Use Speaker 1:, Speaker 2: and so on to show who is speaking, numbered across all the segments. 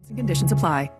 Speaker 1: and conditions apply.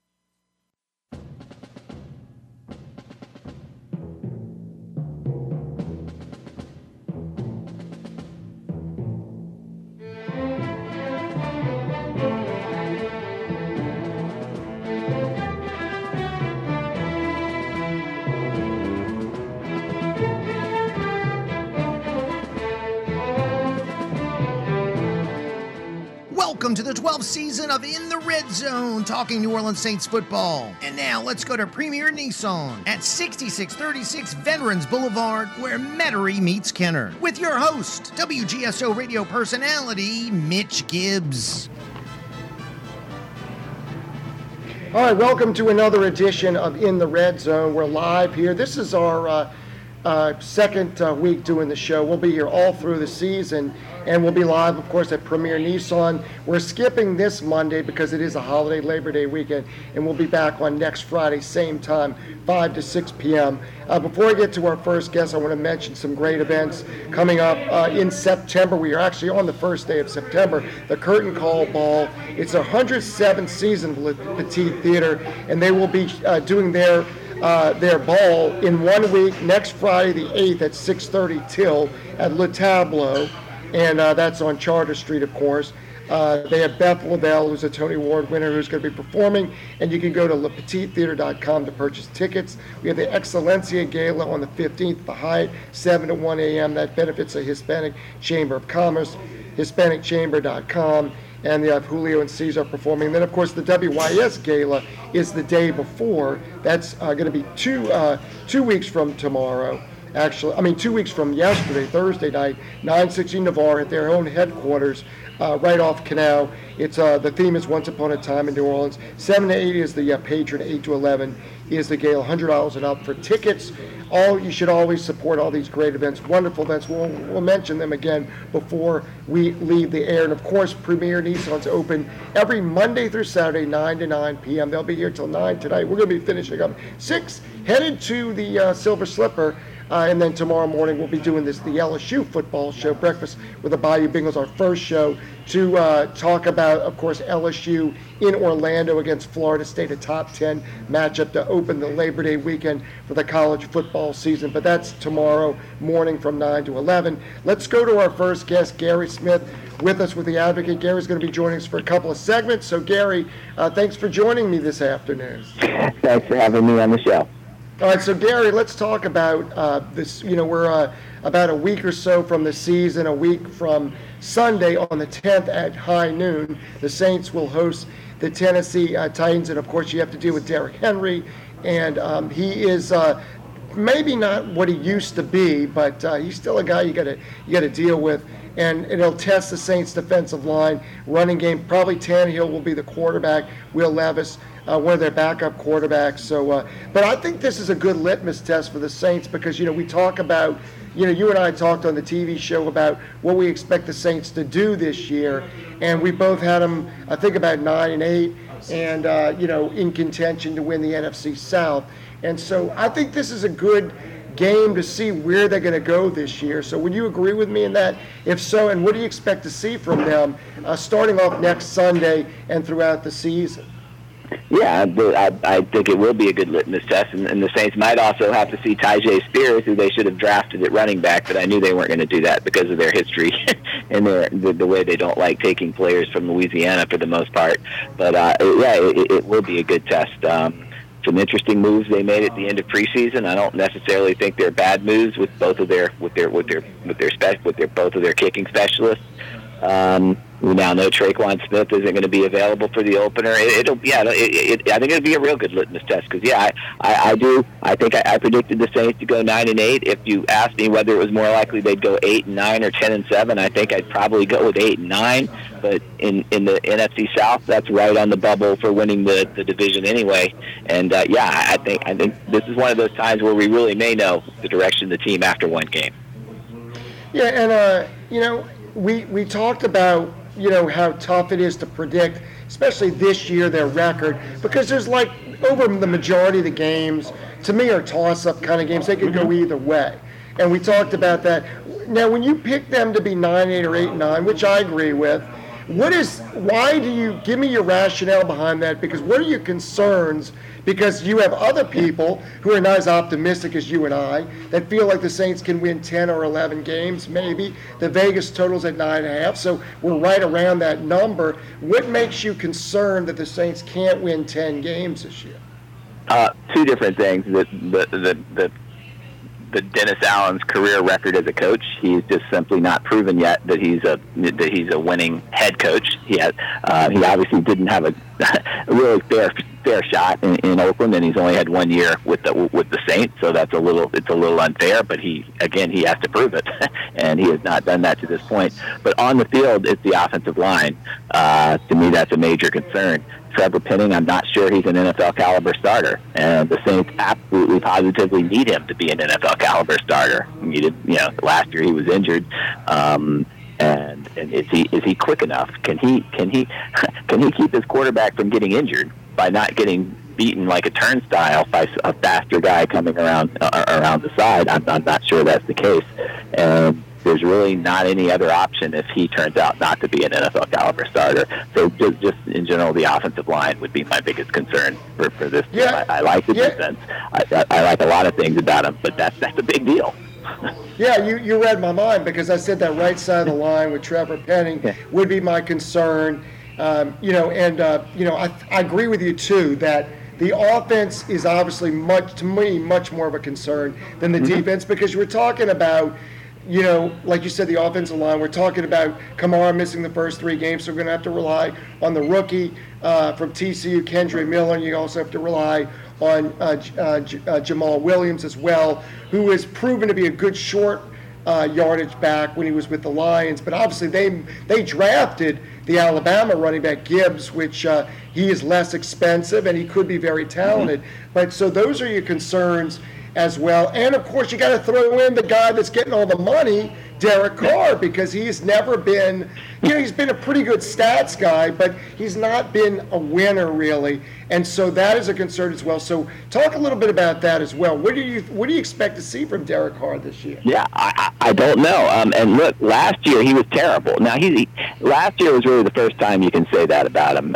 Speaker 2: Welcome to the 12th season of In the Red Zone, talking New Orleans Saints football. And now let's go to Premier Nissan at 6636 Veterans Boulevard, where Metairie meets Kenner, with your host, WGSO radio personality, Mitch Gibbs.
Speaker 3: All right, welcome to another edition of In the Red Zone. We're live here. This is our second week doing the show. We'll be here all through the season, and we'll be live, of course, at Premier Nissan. We're skipping this Monday because it is a holiday Labor Day weekend, and we'll be back on next Friday, same time, 5 to 6 p.m. Before I get to our first guest, I want to mention some great events coming up in September. We are actually on the first day of September, the Curtain Call Ball. It's our 107th season for Petite Theater, and they will be doing their ball in 1 week, next Friday the 8th at 6:30 till at Le Tableau, and that's on Charter Street, of course. They have Beth Lavelle, who's a Tony Award winner, who's going to be performing, and you can go to LePetitTheater.com to purchase tickets. We have the Excelencia Gala on the 15th, the Hyatt, 7 to 1 a.m. That benefits the Hispanic Chamber of Commerce, HispanicChamber.com. And they have Julio and Cesar performing. And then, of course, the WYS Gala is the day before. That's going to be two weeks from tomorrow. Actually, 2 weeks from yesterday, Thursday night, 960 Navarre at their own headquarters, right off Canal. It's the theme is Once Upon a Time in New Orleans. 7 to 8 is the patron. 8 to 11 is the gala. $100 and up for tickets. You should always support all these great events, wonderful events. We'll mention them again before we leave the air. And of course, Premier Nissan's open every Monday through Saturday, 9 to 9 p.m. They'll be here till 9 tonight. We're going to be finishing up 6, headed to the Silver Slipper. And then tomorrow morning we'll be doing the LSU football show, Breakfast with the Bayou Bengals, our first show to talk about, of course, LSU in Orlando against Florida State, a top 10 matchup to open the Labor Day weekend for the college football season. But that's tomorrow morning from 9 to 11. Let's go to our first guest, Gary Smith, with us with The Advocate. Gary's going to be joining us for a couple of segments. So, Gary, thanks for joining me this afternoon.
Speaker 4: Thanks for having me on the show.
Speaker 3: All right, so Gary, let's talk about this. We're about a week or so from the season, a week from Sunday on the 10th at high noon. The Saints will host the Tennessee Titans, and of course you have to deal with Derrick Henry, and he is maybe not what he used to be, but he's still a guy you got to deal with. And it'll test the Saints' defensive line, running game. Probably Tannehill will be the quarterback. Will Levis, one of their backup quarterbacks. So, but I think this is a good litmus test for the Saints because we talk about, you and I talked on the TV show about what we expect the Saints to do this year, and we both had them, I think, about 9-8, and in contention to win the NFC South. And so I think this is a good game to see where they're going to go this year. So would you agree with me in that? If so, and what do you expect to see from them starting off next Sunday and throughout the season?
Speaker 4: Yeah, I think it will be a good litmus test, and the Saints might also have to see Tyjae Spears, who they should have drafted at running back, but I knew they weren't going to do that because of their history and the way they don't like taking players from Louisiana for the most part. But it will be a good test. Some interesting moves they made at the end of preseason. I don't necessarily think they're bad moves with both of their kicking specialists. We now know Traquan Smith isn't going to be available for the opener. I think it'll be a real good litmus test because I think I predicted the Saints to go 9-8. If you asked me whether it was more likely they'd go 8-9 or 10-7, I think I'd probably go with 8-9. But in the NFC South, that's right on the bubble for winning the division anyway. And I think this is one of those times where we really may know the direction of the team after one game.
Speaker 3: Yeah, and we talked about how tough it is to predict, especially this year, their record, because there's over the majority of the games, to me, are toss-up kind of games. They could go either way. And we talked about that. Now, when you pick them to be 9-8 or 8-9, which I agree with, Why do you give me your rationale behind that? Because what are your concerns? Because you have other people who are not as optimistic as you and I that feel like the Saints can win 10 or 11 games, maybe. The Vegas total's at 9.5, so we're right around that number. What makes you concerned that the Saints can't win 10 games this year?
Speaker 4: Two different things. The Dennis Allen's career record as a coach, he's just simply not proven yet that he's a winning head coach. He obviously didn't have a really fair shot in Oakland, and he's only had 1 year with the Saints, so it's a little unfair. But he has to prove it, and he has not done that to this point. But on the field, it's the offensive line. To me, that's a major concern. Trevor Penning, I'm not sure he's an NFL caliber starter, and the Saints absolutely positively need him to be an NFL caliber starter. Last year he was injured, and is he quick enough? Can he keep his quarterback from getting injured by not getting beaten like a turnstile by a faster guy coming around the side? I'm not sure that's the case, and there's really not any other option if he turns out not to be an NFL caliber starter. So just in general, the offensive line would be my biggest concern for this team.
Speaker 3: Yeah.
Speaker 4: I like the defense. I like a lot of things about him, but that's a big deal.
Speaker 3: Yeah, you read my mind, because I said that right side of the line with Trevor Penning would be my concern. I agree with you too that the offense is obviously much more of a concern than the defense, because we're talking about, like you said, the offensive line. We're talking about Kamara missing the first 3 games, so we're going to have to rely on the rookie from TCU, Kendre Miller, and you also have to rely on Jamal Williams as well, who has proven to be a good short yardage back when he was with the Lions. But obviously they drafted the Alabama running back Gibbs, which he is less expensive and he could be very talented. But so those are your concerns as well. And of course you got to throw in the guy that's getting all the money, Derek Carr, because he's never been, he's been a pretty good stats guy, but he's not been a winner really. And so that is a concern as well. So talk a little bit about that as well. What do you expect to see from Derek Carr this year?
Speaker 4: Yeah, I don't know. And look, last year he was terrible. Now last year was really the first time you can say that about him.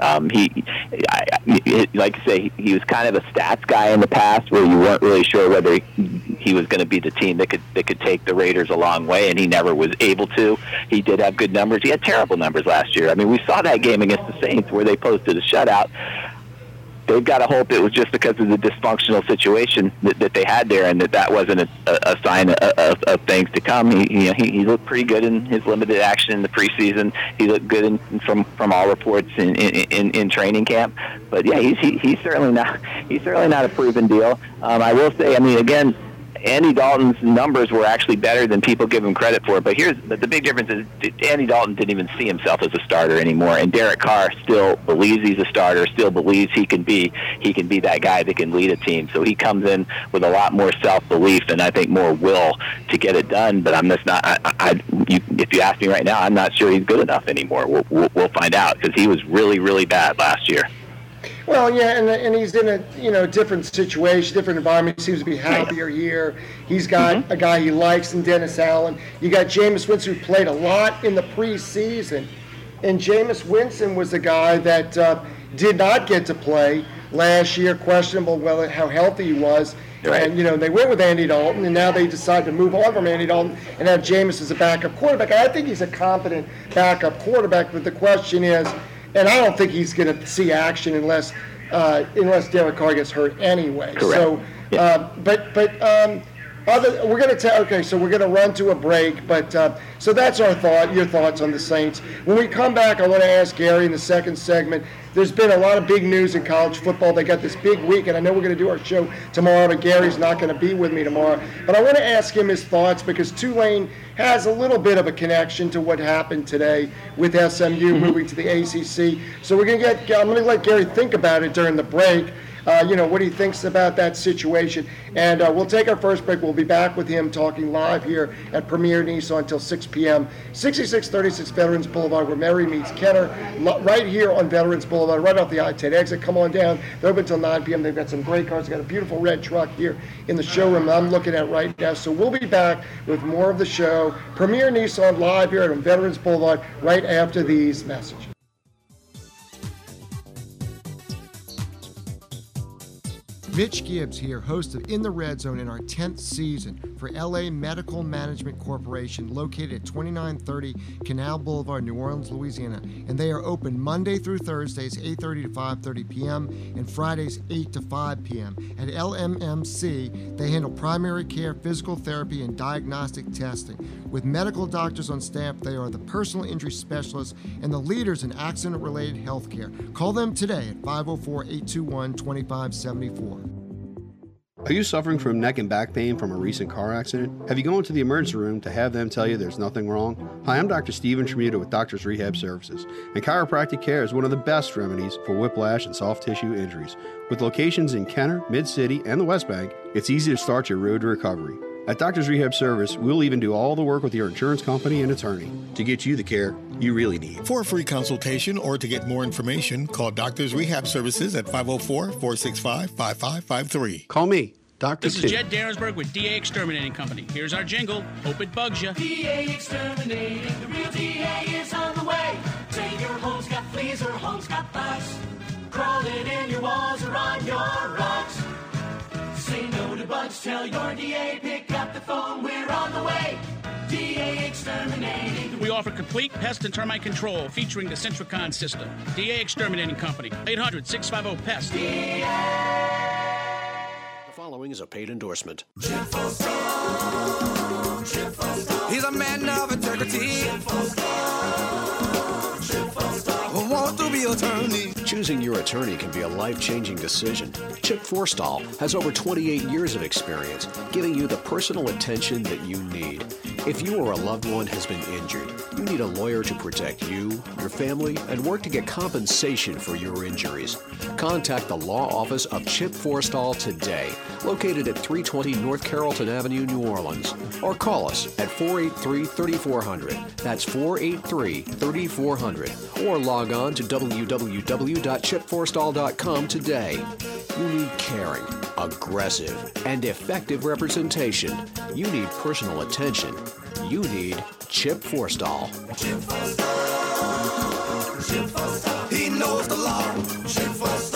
Speaker 4: Like I say, he was kind of a stats guy in the past, where you weren't really sure whether he was going to be the team that could take the Raiders a long way, and he never was able to. He did have good numbers. He had terrible numbers last year. I mean, we saw that game against the Saints where they posted a shutout. They've got to hope it was just because of the dysfunctional situation that they had there, and that wasn't a sign of things to come. He looked pretty good in his limited action in the preseason. He looked good from all reports in training camp. But yeah, he's certainly not a proven deal. I will say, I mean, again, Andy Dalton's numbers were actually better than people give him credit for. But here's the big difference is Andy Dalton didn't even see himself as a starter anymore, and Derek Carr still believes he's a starter, still believes he can be that guy that can lead a team. So he comes in with a lot more self-belief and I think more will to get it done. But I'm just not. If you ask me right now, I'm not sure he's good enough anymore. We'll find out, because he was really, really bad last year.
Speaker 3: Well, yeah, and he's in a different situation, different environment. He seems to be happier here. He's got a guy he likes in Dennis Allen. You got Jameis Winston, who played a lot in the preseason, and Jameis Winston was the guy that did not get to play last year, questionable how healthy he was. Right. And they went with Andy Dalton, and now they decide to move on from Andy Dalton and have Jameis as a backup quarterback. I think he's a competent backup quarterback, but the question is, and I don't think he's going to see action unless Derek Carr gets hurt anyway.
Speaker 4: Correct.
Speaker 3: So,
Speaker 4: yeah.
Speaker 3: We're going to so we're going to run to a break. But so that's your thoughts on the Saints. When we come back, I want to ask Gary in the second segment. There's been a lot of big news in college football. They got this big week, and I know we're going to do our show tomorrow, but Gary's not going to be with me tomorrow. But I want to ask him his thoughts, because Tulane has a little bit of a connection to what happened today with SMU moving to the ACC. So I'm going to let Gary think about it during the break. What he thinks about that situation. And we'll take our first break. We'll be back with him talking live here at Premier Nissan until 6 p.m. 6636 Veterans Boulevard, where Mary meets Kenner, right here on Veterans Boulevard, right off the I-10 exit. Come on down. They're open until 9 p.m. They've got some great cars. They've got a beautiful red truck here in the showroom I'm looking at right now. So we'll be back with more of the show. Premier Nissan live here at Veterans Boulevard right after these messages. Mitch Gibbs here, host of In the Red Zone in our 10th season for LA Medical Management Corporation, located at 2930 Canal Boulevard, New Orleans, Louisiana. And they are open Monday through Thursdays, 8:30 to 5:30 p.m. and Fridays, 8 to 5 p.m. At LMMC, they handle primary care, physical therapy, and diagnostic testing. With medical doctors on staff, they are the personal injury specialists and the leaders in accident-related health care. Call them today at 504-821-2574.
Speaker 1: Are you suffering from neck and back pain from a recent car accident? Have you gone to the emergency room to have them tell you there's nothing wrong? Hi, I'm Dr. Steven Tremuta with Doctors Rehab Services, and chiropractic care is one of the best remedies for whiplash and soft tissue injuries. With locations in Kenner, Mid-City, and the West Bank, it's easy to start your road to recovery. At Doctors Rehab Service, we'll even do all the work with your insurance company and attorney to get you the care you really need.
Speaker 5: For a free consultation or to get more information, call Doctors Rehab Services at 504-465-5553.
Speaker 1: Call me, Dr.
Speaker 6: This is Jed Daresberg with DA Exterminating Company. Here's our jingle. Hope it bugs you.
Speaker 7: DA Exterminating, the real DA is on the way. Say your home's got fleas or home's got bugs, crawling in your walls or on your rugs. Say no to bugs, tell your DA, pick up the phone, we're on the way. DA Exterminating.
Speaker 6: We offer complete pest and termite control featuring the Centricon system. DA Exterminating Company, 800-650-PEST.
Speaker 7: DA.
Speaker 8: The following is a paid endorsement.
Speaker 7: He's a man of integrity. Want to be attorney.
Speaker 8: Choosing your attorney can be a life-changing decision. Chip Forstall has over 28 years of experience, giving you the personal attention that you need. If you or a loved one has been injured, you need a lawyer to protect you, your family, and work to get compensation for your injuries. Contact the law office of Chip Forstall today, located at 320 North Carrollton Avenue, New Orleans, or call us at 483-3400. That's 483-3400, or log on to www.chipforstall.com today. You need caring, aggressive, and effective representation. You need personal attention. You need Chip Forstall.
Speaker 7: Chip Forstall. Chip Forstall. He knows the law. Chip Forstall.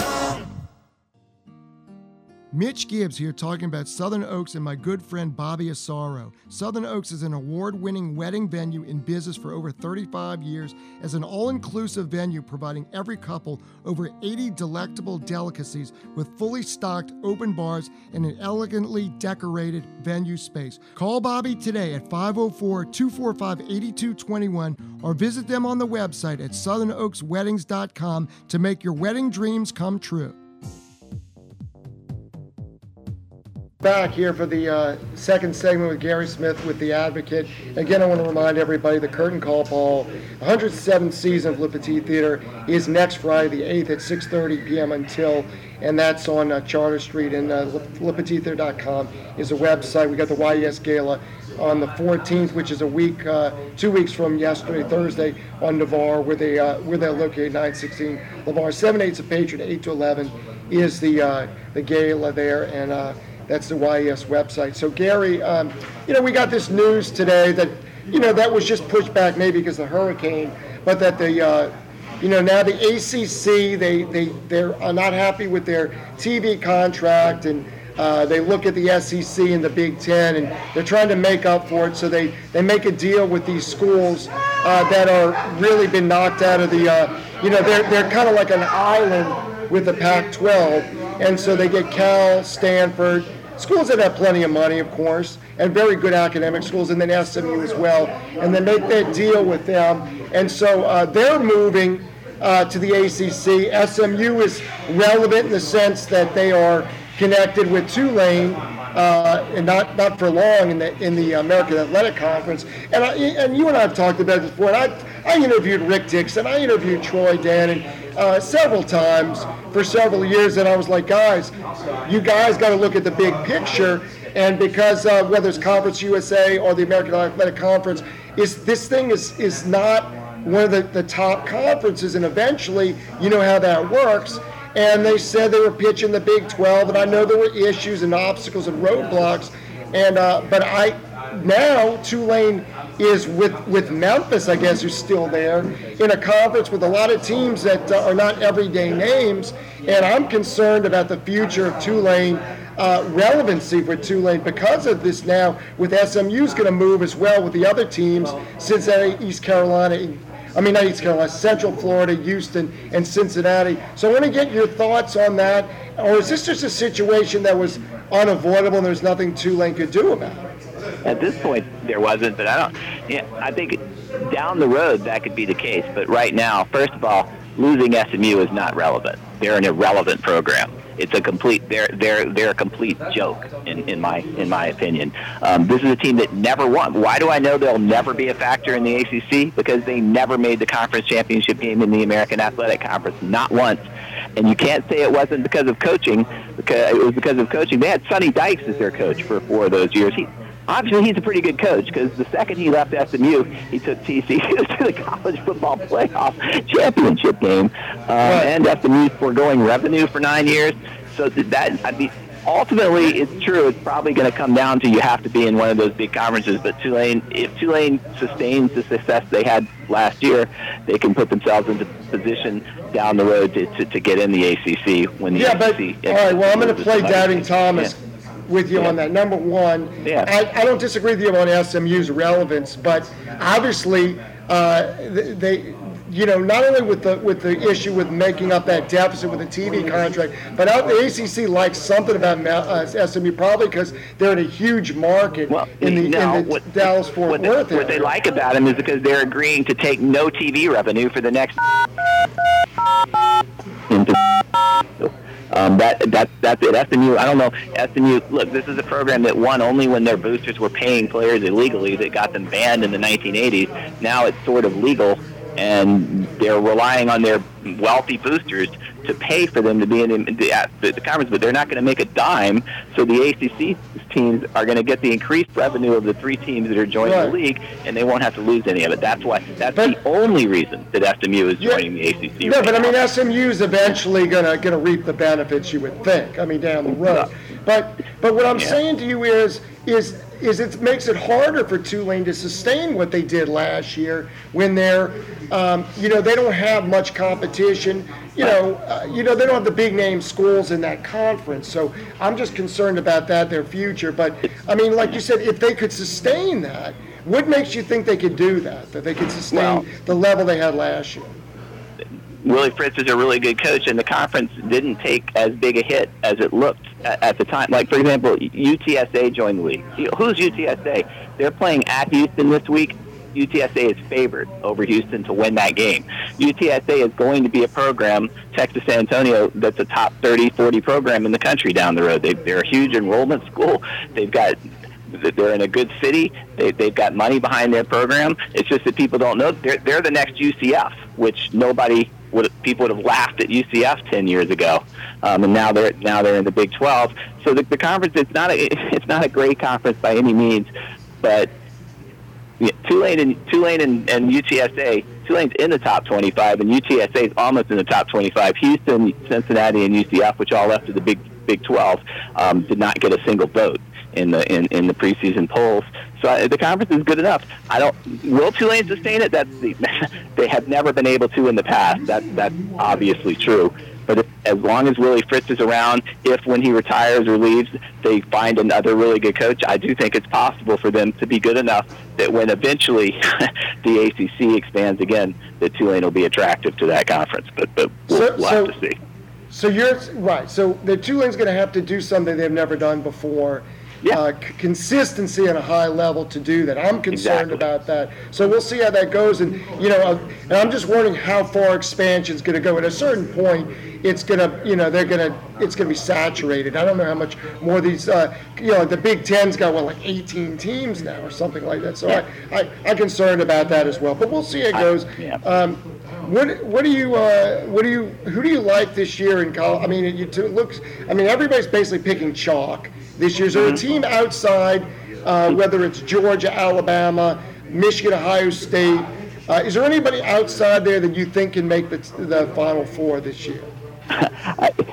Speaker 3: Mitch Gibbs here talking about Southern Oaks and my good friend Bobby Asaro. Southern Oaks is an award-winning wedding venue in business for over 35 years as an all-inclusive venue providing every couple over 80 delectable delicacies with fully stocked open bars and an elegantly decorated venue space. Call Bobby today at 504-245-8221 or visit them on the website at southernoaksweddings.com to make your wedding dreams come true. Back here for the second segment with Gary Smith with The Advocate. Again, I want to remind everybody the Curtain Call Ball, 107th season of Le Petit Theater, is next Friday the 8th at 6:30 p.m. until, and that's on Charter Street, and LePetitTheater.com is a website. We got the YES Gala on the 14th, which is a week, 2 weeks from yesterday, Thursday, on Navarre, where they're located, 916 Navarre. 7/8 of Patron, 8 to 11 is the gala there, and that's the YES website. So Gary, we got this news today that, that was just pushed back maybe because of the hurricane, but that now the ACC, they're not happy with their TV contract, and they look at the SEC and the Big Ten, and they're trying to make up for it. So they make a deal with these schools that are really been knocked out of the, they're kind of like an island with the Pac-12, and so they get Cal, Stanford, schools that have plenty of money, of course, and very good academic schools, and then SMU as well, and they make that deal with them. And so they're moving to the ACC. SMU is relevant in the sense that they are connected with Tulane, and not for long in the American Athletic Conference. And you and I have talked about this before. And I interviewed Rick Dixon, I interviewed Troy Dannon several times for several years, and I was like, guys, you guys got to look at the big picture. And because whether it's Conference USA or the American Athletic Conference, this thing is not one of the top conferences, and eventually, you know how that works. And they said they were pitching the Big 12, and I know there were issues and obstacles and roadblocks, and but now Tulane is with Memphis, I guess, who's still there, in a conference with a lot of teams that are not everyday names, and I'm concerned about the future of Tulane, relevancy for Tulane because of this now, with SMU's going to move as well with the other teams, Cincinnati, East Carolina, not East Carolina, Central Florida, Houston, and Cincinnati. So I want to get your thoughts on that, or is this just a situation that was unavoidable and there's nothing Tulane could do about it?
Speaker 4: At this point, there wasn't, but I think down the road that could be the case. But right now, first of all, losing SMU is not relevant. They're an irrelevant program. It's a complete. They're a complete joke in my opinion. This is a team that never won. Why do I know they'll never be a factor in the ACC? Because they never made the conference championship game in the American Athletic Conference, not once. And you can't say it wasn't because of coaching. Because it was because of coaching. They had Sonny Dykes as their coach for 4 of those years. Obviously, he's a pretty good coach because the second he left SMU, he took TCU to the college football playoff championship game, and SMU's foregoing revenue for 9 years. So ultimately, it's true. It's probably going to come down to you have to be in one of those big conferences. But if Tulane sustains the success they had last year, they can put themselves into position down the road to get in the ACC when the ACC.
Speaker 3: All right. Well, I'm going to play Doubting Thomas. Yeah. With you on that. Number one, I don't disagree with you on SMU's relevance, but obviously they not only with the issue with making up that deficit with the TV contract, but the ACC likes something about SMU, probably because they're in a huge market in the Dallas-Fort Worth area.
Speaker 4: What they like about them is because they're agreeing to take no TV revenue for the next. That's it. SMU, I don't know. SMU, look, this is a program that won only when their boosters were paying players illegally that got them banned in the 1980s. Now it's sort of legal, and they're relying on their wealthy boosters to pay for them to be in the conference, but they're not going to make a dime, so the ACC teams are going to get the increased revenue of the 3 teams that are joining the league, and they won't have to lose any of it. That's the only reason that SMU is joining the ACC.
Speaker 3: No, but I mean, SMU is eventually going to reap the benefits, you would think, down the road. But what I'm saying to you is it makes it harder for Tulane to sustain what they did last year when they're, they don't have much competition. They don't have the big name schools in that conference. So I'm just concerned about their future. But I mean, like you said, if they could sustain that, what makes you think they could do that they could sustain the level they had last year?
Speaker 4: Willie Fritz is a really good coach, and the conference didn't take as big a hit as it looked at the time. Like, for example, UTSA joined the league. Who's UTSA? They're playing at Houston this week. UTSA is favored over Houston to win that game. UTSA is going to be a program, Texas San Antonio, that's a top 30, 40 program in the country down the road. They're a huge enrollment school. They're in a good city. They've got money behind their program. It's just that people don't know. They're the next UCF, which people would have laughed at UCF 10 years ago, and now they're in the Big 12. So the conference it's not a great conference by any means, but Tulane and UTSA. Tulane's in the top 25, and UTSA is almost in the top 25. Houston, Cincinnati, and UCF, which all left of the Big 12, did not get a single vote in the preseason polls. So the conference is good enough. Will Tulane sustain it? They have never been able to in the past. That's obviously true. But as long as Willie Fritz is around, when he retires or leaves, they find another really good coach, I do think it's possible for them to be good enough that when eventually the ACC expands again, that Tulane will be attractive to that conference. But we'll have to see.
Speaker 3: So you're right. So the Tulane's going to have to do something they've never done before. Consistency at a high level to do that. I'm concerned about that. So we'll see how that goes. And and I'm just wondering how far expansion is going to go. At a certain point, it's going to, it's going to be saturated. I don't know how much more these, the Big Ten's got 18 teams now or something like that. So I'm concerned about that as well. But we'll see how it goes. Who do you like this year in college? I mean, everybody's basically picking chalk this year. Is there a team outside, whether it's Georgia, Alabama, Michigan, Ohio State? Is there anybody outside there that you think can make the Final Four this year?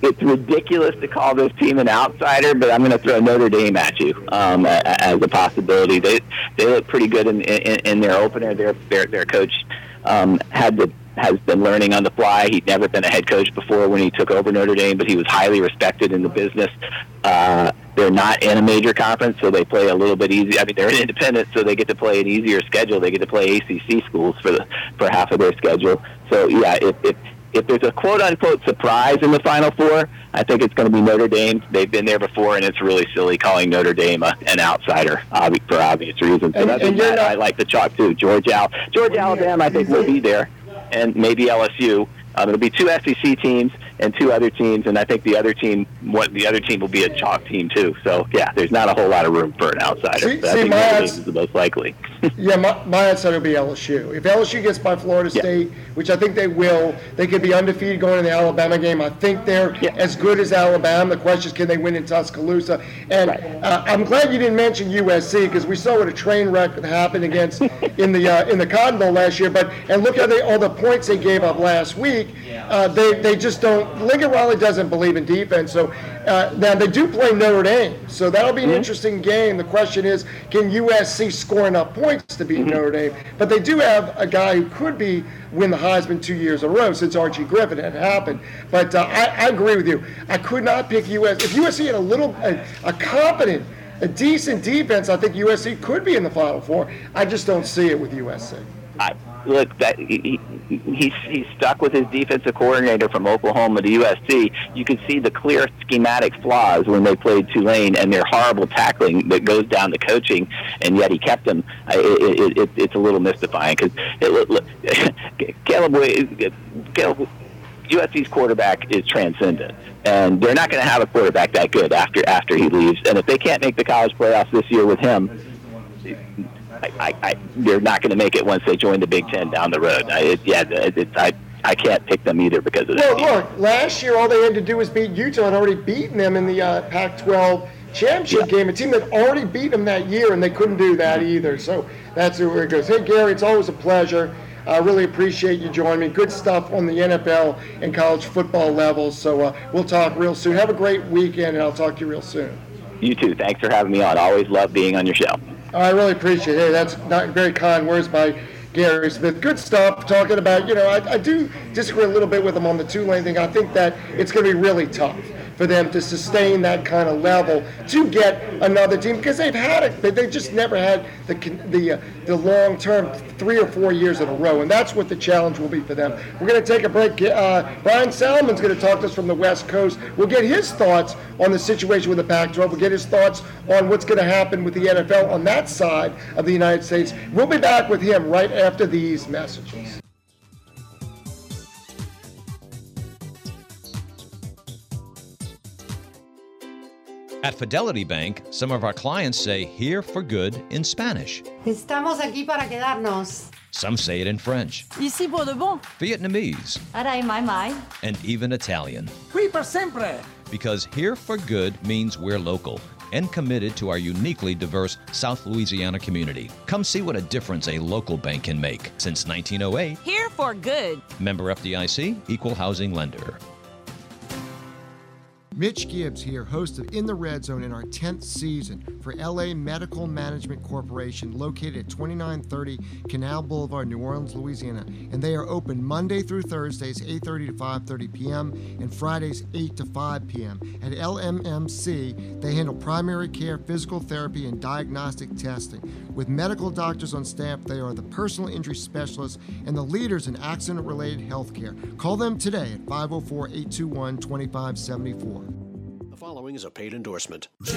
Speaker 4: it's ridiculous to call this team an outsider, but I'm going to throw Notre Dame at you as a possibility. They look pretty good in their opener. Their coach has been learning on the fly. He'd never been a head coach before when he took over Notre Dame, but he was highly respected in the business. They're not in a major conference, so they play a little bit easy. I mean, they're an independent, so they get to play an easier schedule. They get to play ACC schools for half of their schedule. So, yeah, if there's a quote-unquote surprise in the Final Four, I think it's going to be Notre Dame. They've been there before, and it's really silly calling Notre Dame an outsider for obvious reasons. So I like the chalk, too. Georgia, Alabama, I think will be there, and maybe LSU. It'll be 2 SEC teams and 2 other teams, and I think the other team will be a chalk team too. So yeah, there's not a whole lot of room for an outsider. I think Notre Dame is the most likely.
Speaker 3: Yeah, my outsider will be LSU. If LSU gets by Florida State, which I think they will, they could be undefeated going in the Alabama game. I think they're as good as Alabama. The question is, can they win in Tuscaloosa? And I'm glad you didn't mention USC, because we saw what a train wreck that happened against in the Cotton Bowl last year. And look at all the points they gave up last week. They just don't. Lincoln Riley doesn't believe in defense. So now they do play Notre Dame, so that'll be an interesting game. The question is, can USC score enough points to beat Notre Dame? But they do have a guy who could win the Heisman 2 years in a row since Archie Griffin had happened. But I agree with you. I could not pick USC. If USC had a competent, a decent defense, I think USC could be in the Final Four. I just don't see it with USC.
Speaker 4: Look, he's stuck with his defensive coordinator from Oklahoma to USC. You can see the clear schematic flaws when they played Tulane and their horrible tackling that goes down to coaching, and yet he kept them. It's a little mystifying because Caleb, USC's quarterback is transcendent, and they're not going to have a quarterback that good after he leaves. And if they can't make the college playoffs this year with him, they're not going to make it once they join the Big Ten down the road. I can't pick them either because of that.
Speaker 3: Well, look, last year all they had to do was beat Utah and already beaten them in the Pac-12 championship game, a team that already beat them that year, and they couldn't do that either. So that's where it goes. Hey, Gary, it's always a pleasure. I really appreciate you joining me. Good stuff on the NFL and college football levels. So we'll talk real soon. Have a great weekend, and I'll talk to you real soon.
Speaker 4: You too. Thanks for having me on. Always love being on your show.
Speaker 3: I really appreciate it. Hey, that's not very kind words by Gary Smith. Good stuff. Talking about, I do disagree a little bit with him on the Tulane thing. I think that it's going to be really tough for them to sustain that kind of level to get another team, because they've had it, but they just never had the long-term 3 or 4 years in a row, and that's what the challenge will be for them. We're going to take a break. Brian Salmon's going to talk to us from the West Coast. We'll get his thoughts on the situation with the Pac-12. We'll get his thoughts on what's going to happen with the NFL on that side of the United States. We'll be back with him right after these messages.
Speaker 9: At Fidelity Bank, some of our clients say "here for good" in Spanish.
Speaker 10: Estamos aquí para quedarnos.
Speaker 9: Some say it in French,
Speaker 10: Ici pour de bon.
Speaker 9: Vietnamese,
Speaker 10: Aray mai mai.
Speaker 9: and even Italian.
Speaker 10: Oui, per sempre.
Speaker 9: Because "here for good" means we're local and committed to our uniquely diverse South Louisiana community. Come see what a difference a local bank can make. Since 1908,
Speaker 11: Here for good.
Speaker 9: member FDIC, equal housing lender.
Speaker 3: Mitch Gibbs here, host of In the Red Zone in our 10th season for LA Medical Management Corporation, located at 2930 Canal Boulevard, New Orleans, Louisiana. And they are open Monday through Thursdays, 8:30 to 5:30 p.m. and Fridays, 8 to 5 p.m. At LMMC, they handle primary care, physical therapy, and diagnostic testing. With medical doctors on staff, they are the personal injury specialists and the leaders in accident-related health care. Call them today at 504-821-2574.
Speaker 8: The following is a paid endorsement.
Speaker 7: He's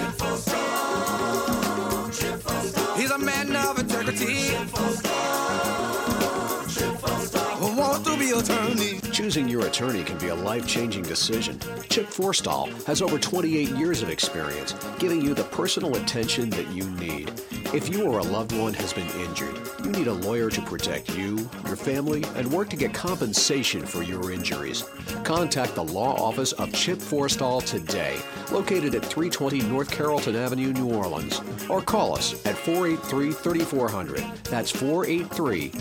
Speaker 7: a man of integrity. Who wants to be attorney?
Speaker 8: Choosing your attorney can be a life-changing decision. Chip Forstall has over 28 years of experience, giving you the personal attention that you need. If you or a loved one has been injured, you need a lawyer to protect you, your family, and work to get compensation for your injuries. Contact the law office of Chip Forstall today, located at 320 North Carrollton Avenue, New Orleans, or call us at 483-3400. That's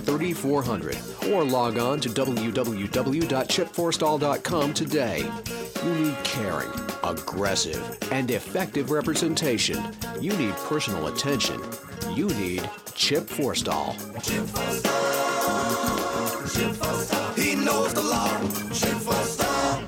Speaker 8: 483-3400, or log on to www.chipforstall.com today. You need caring, aggressive, and effective representation. You need personal attention. You need Chip Forstall.
Speaker 7: Chip Forstall. Chip Forstall. He knows the law. Chip Forstall.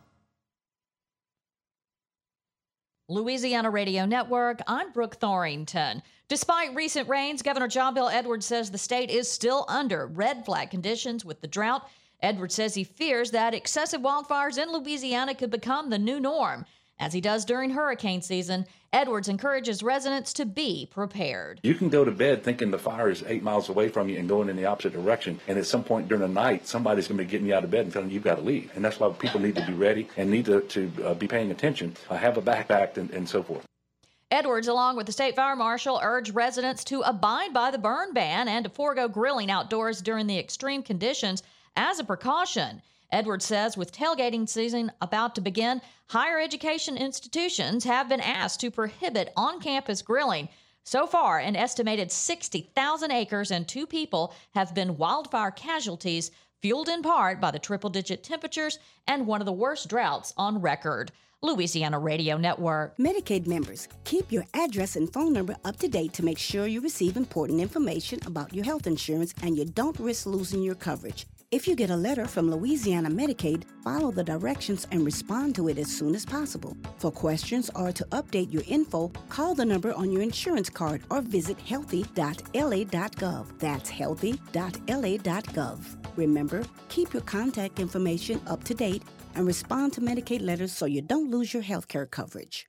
Speaker 11: Louisiana Radio Network, I'm Brooke Thorington. Despite recent rains, Governor John Bel Edwards says the state is still under red flag conditions with the drought. Edwards says he fears that excessive wildfires in Louisiana could become the new norm. As he does during hurricane season, Edwards encourages residents to be prepared.
Speaker 12: You can go to bed thinking the fire is 8 miles away from you and going in the opposite direction. And at some point during the night, somebody's going to be getting you out of bed and telling you you've got to leave. And that's why people need to be ready and need to be paying attention, have a backpack and so forth.
Speaker 11: Edwards, along with the state fire marshal, urged residents to abide by the burn ban and to forego grilling outdoors during the extreme conditions as a precaution. Edwards says with tailgating season about to begin, higher education institutions have been asked to prohibit on-campus grilling. So far, an estimated 60,000 acres and 2 people have been wildfire casualties, fueled in part by the triple-digit temperatures and one of the worst droughts on record. Louisiana Radio Network.
Speaker 13: Medicaid members, keep your address and phone number up to date to make sure you receive important information about your health insurance and you don't risk losing your coverage. If you get a letter from Louisiana Medicaid, follow the directions and respond to it as soon as possible. For questions or to update your info, call the number on your insurance card or visit healthy.la.gov. That's healthy.la.gov. Remember, keep your contact information up to date and respond to Medicaid letters so you don't lose your health care coverage.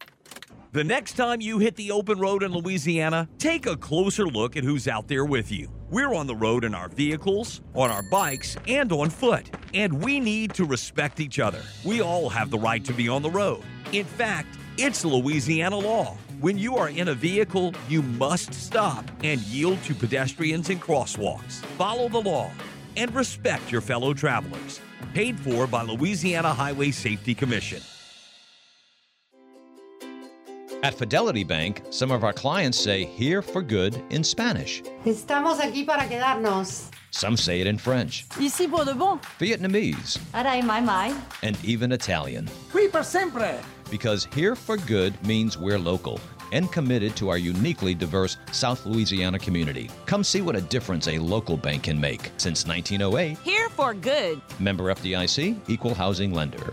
Speaker 14: The next time you hit the open road in Louisiana, take a closer look at who's out there with you. We're on the road in our vehicles, on our bikes, and on foot. And we need to respect each other. We all have the right to be on the road. In fact, it's Louisiana law. When you are in a vehicle, you must stop and yield to pedestrians and crosswalks. Follow the law and respect your fellow travelers. Paid for by Louisiana Highway Safety Commission.
Speaker 9: At Fidelity Bank, some of our clients say here for good in Spanish.
Speaker 10: Estamos aquí para quedarnos.
Speaker 9: Some say it in French,
Speaker 10: Ici pour de bon.
Speaker 9: Vietnamese,
Speaker 11: Aray, mai.
Speaker 9: and even Italian.
Speaker 10: Oui, per sempre.
Speaker 9: Because here for good means we're local and committed to our uniquely diverse South Louisiana community. Come see what a difference a local bank can make. Since 1908,
Speaker 11: Here for good.
Speaker 9: member FDIC, equal housing lender.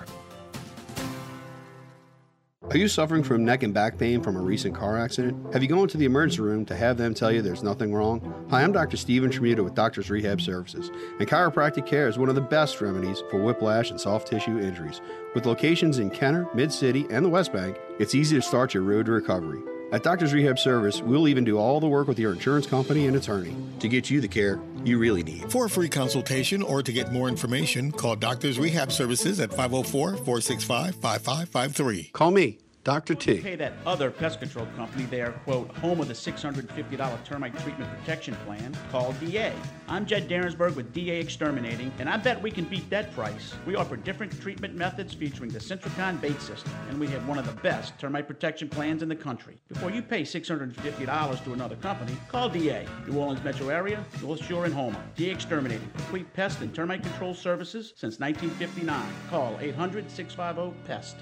Speaker 1: Are you suffering from neck and back pain from a recent car accident? Have you gone to the emergency room to have them tell you there's nothing wrong? Hi, I'm Dr. Stephen Tremuta with Doctors Rehab Services, and chiropractic care is one of the best remedies for whiplash and soft tissue injuries. With locations in Kenner, Mid-City, and the West Bank, it's easy to start your road to recovery. At Doctors Rehab Service, we'll even do all the work with your insurance company and attorney to get you the care you really need.
Speaker 5: For a free consultation or to get more information, call Doctors Rehab Services at 504-465-5553.
Speaker 1: Call me, Dr. T.
Speaker 6: Pay that other pest control company their, quote, home of the $650 termite treatment protection plan called DA. I'm Jed Derensberg with DA Exterminating, and I bet we can beat that price. We offer different treatment methods featuring the Centricon bait system, and we have one of the best termite protection plans in the country. Before you pay $650 to another company, call DA. New Orleans metro area, North Shore, and Houma. DA Exterminating, complete pest and termite control services since 1959. Call 800-650-PEST.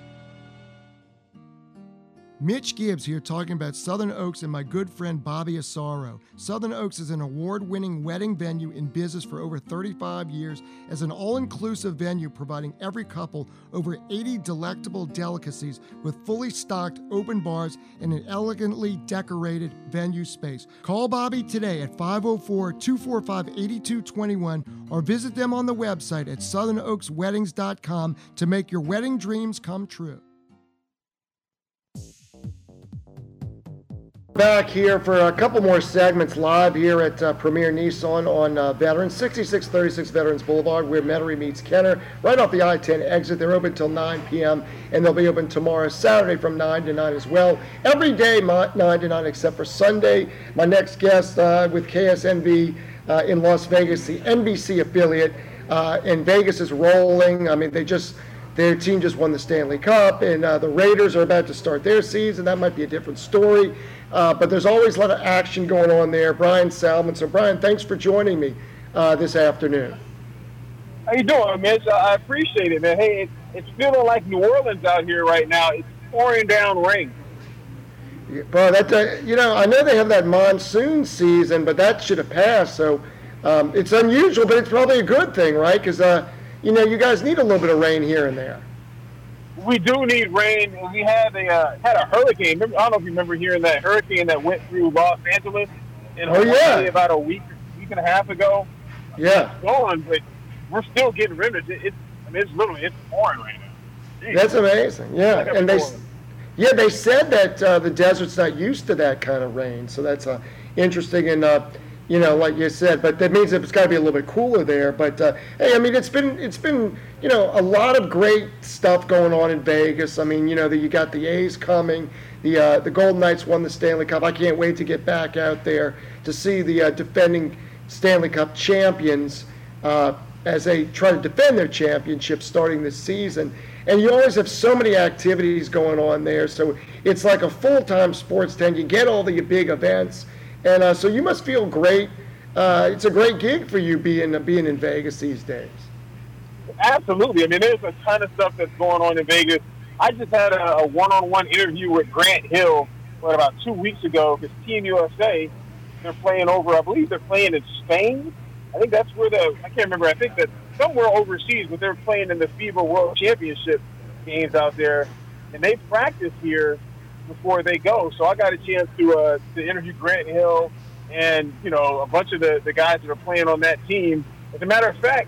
Speaker 15: Mitch Gibbs here talking about Southern Oaks and my good friend Bobby Asaro. Southern Oaks is an award-winning wedding venue in business for over 35 years as an all-inclusive venue providing every couple over 80 delectable delicacies with fully stocked open bars and an elegantly decorated venue space. Call Bobby today at 504-245-8221 or visit them on the website at southernoaksweddings.com to make your wedding dreams come true.
Speaker 3: Back here for a couple more segments live here at Premier Nissan on Veterans, 6636 Veterans Boulevard, where Metairie meets Kenner, right off the I-10 exit. They're open till 9 p.m., and they'll be open tomorrow, Saturday from 9 to 9 as well. Every day, 9 to 9 except for Sunday. My next guest with KSNV in Las Vegas, the NBC affiliate, and Vegas is rolling. I mean, their team just won the Stanley Cup, and the Raiders are about to start their season. That might be a different story. But there's always a lot of action going on there. Brian Salmon. So, Brian, thanks for joining me this afternoon.
Speaker 16: How you doing, Mitch? I appreciate it, man. Hey, it's feeling like New Orleans out here right now. It's pouring down rain.
Speaker 3: Well, I know they have that monsoon season, but that should have passed. So it's unusual, but it's probably a good thing, right? Because you guys need a little bit of rain here and there.
Speaker 16: We do need rain. We had a hurricane. I don't know if you remember hearing that hurricane that went through Los Angeles in Hawaii about a week and a half ago.
Speaker 3: Yeah.
Speaker 16: It's gone, but we're still getting remnants. It's pouring right now. Jeez.
Speaker 3: That's amazing. Yeah, and they said that the desert's not used to that kind of rain, so that's interesting. And like you said, but that means it's got to be a little bit cooler there. But hey, I mean, it's been a lot of great stuff going on in Vegas. I mean, you got the A's coming. The Golden Knights won the Stanley Cup. I can't wait to get back out there to see the defending Stanley Cup champions as they try to defend their championship starting this season. And you always have so many activities going on there, so it's like a full-time sports tent. You get all the big events. And so you must feel great. It's a great gig for you being in Vegas these days.
Speaker 16: Absolutely. I mean, there's a ton of stuff that's going on in Vegas. I just had a one-on-one interview with Grant Hill about 2 weeks ago because Team USA, they're playing I believe they're playing in Spain. I think that's where I can't remember. I think that somewhere overseas, but they're playing in the FIBA World Championship games out there. And they practice here before they go. So I got a chance to interview Grant Hill and, a bunch of the guys that are playing on that team. As a matter of fact,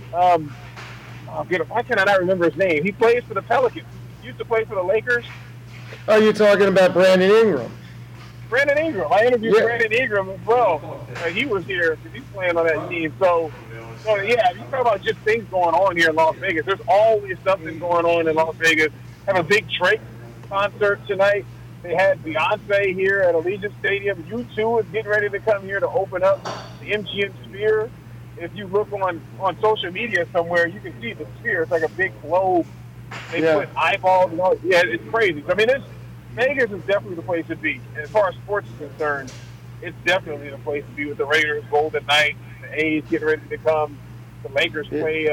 Speaker 16: why can I not remember his name? He plays for the Pelicans. He used to play for the Lakers.
Speaker 3: Oh, you're talking about Brandon Ingram.
Speaker 16: Brandon Ingram. I interviewed Brandon Ingram as well. He was here because he's playing on that team. So yeah, you talk about just things going on here in Las Vegas. There's always something going on in Las Vegas. Have a big Drake concert tonight. They had Beyonce here at Allegiant Stadium. U2 is getting ready to come here to open up the MGM Sphere. If you look on social media somewhere, you can see the Sphere. It's like a big globe. They put eyeballs and all. Yeah, it's crazy. I mean, Vegas is definitely the place to be. And as far as sports is concerned, it's definitely the place to be with the Raiders, Golden Knights, the A's getting ready to come. The Lakers play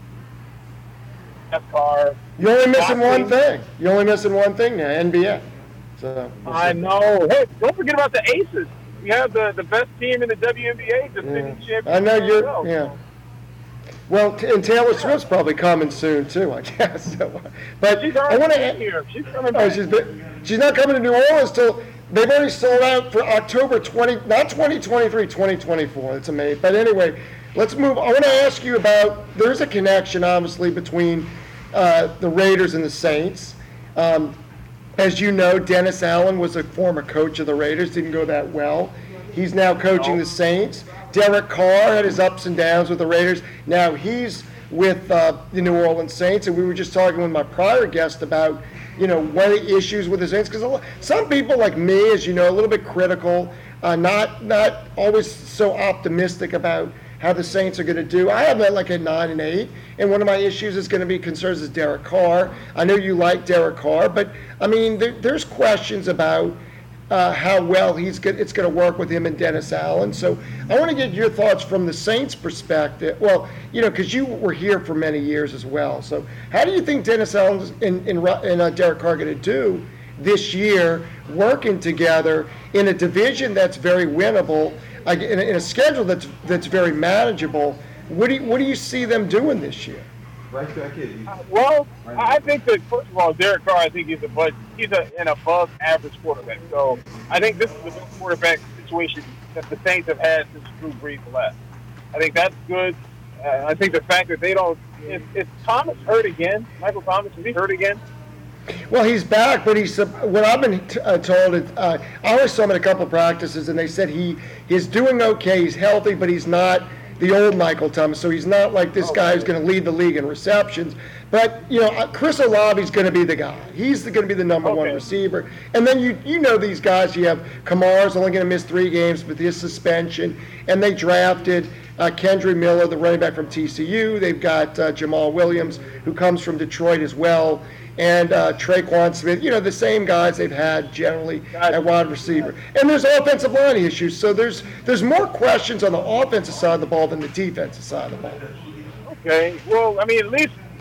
Speaker 16: NASCAR.
Speaker 3: You're only missing one thing. You're only missing one thing now, NBA. So
Speaker 16: I know. Hey, don't forget about the Aces. We have the best team in the WNBA, defending champions.
Speaker 3: I know yeah. Well, and Taylor Swift's probably coming soon too, I guess. But
Speaker 16: she's already here. She's coming back.
Speaker 3: She's not coming to New Orleans till they've already sold out for October 20, not 2023, 2024. It's amazing. But anyway, let's move. I want to ask you about. There's a connection, obviously, between the Raiders and the Saints. As you know, Dennis Allen was a former coach of the Raiders. Didn't go that well. He's now coaching the Saints. Derek Carr had his ups and downs with the Raiders. Now he's with the New Orleans Saints, and we were just talking with my prior guest about, one of the issues with the Saints, because some people like me, as you know, a little bit critical, not always so optimistic about how the Saints are going to do. I have that like at 9-8, and one of my issues is going to be concerns is Derek Carr. I know you like Derek Carr, but I mean, there's questions about how well it's going to work with him and Dennis Allen. So I want to get your thoughts from the Saints' perspective. Well, because you were here for many years as well. So how do you think Dennis Allen and Derek Carr are going to do this year, working together in a division that's very winnable, in a schedule that's very manageable? What do you see them doing this year?
Speaker 16: Right back in. Well, I think that, first of all, Derek Carr, I think he's an above-average quarterback. So I think this is the best quarterback situation that the Saints have had since Drew Brees left. I think that's good. I think the fact that they don't – is Thomas hurt again? Michael Thomas, is he hurt again?
Speaker 3: Well, he's back, but what I've been told, I only saw him at a couple of practices, and they said he's doing okay, he's healthy, but he's not – the old Michael Thomas, so he's not like this guy who's going to lead the league in receptions. But, Chris Olave's going to be the guy. He's going to be the number one receiver. And then you know these guys. You have Kamar's only going to miss 3 games with his suspension. And they drafted Kendre Miller, the running back from TCU. They've got Jamal Williams, who comes from Detroit as well. And Traquan Smith, the same guys they've had generally at wide receiver. And there's offensive line issues, so there's more questions on the offensive side of the ball than the defensive side of the ball.
Speaker 16: Okay, well, I mean, at least